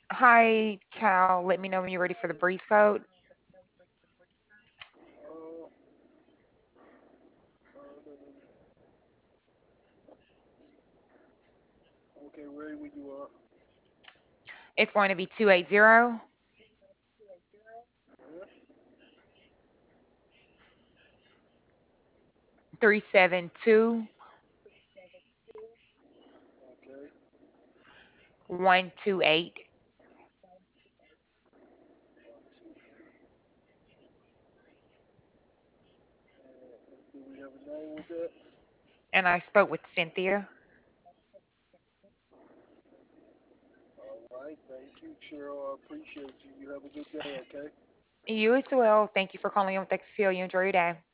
Hi, Cal. Let me know when you're ready for the breeze code. Uh, okay, ready when you are. It's going to be 280 Yeah. 372 Okay. 128. One, two. Do we have a name with that? And I spoke with Cynthia. All right. Thank you, Cheryl. I appreciate you. You have a good day. Okay. You as well. Thank you for calling in with XPO. You enjoy your day.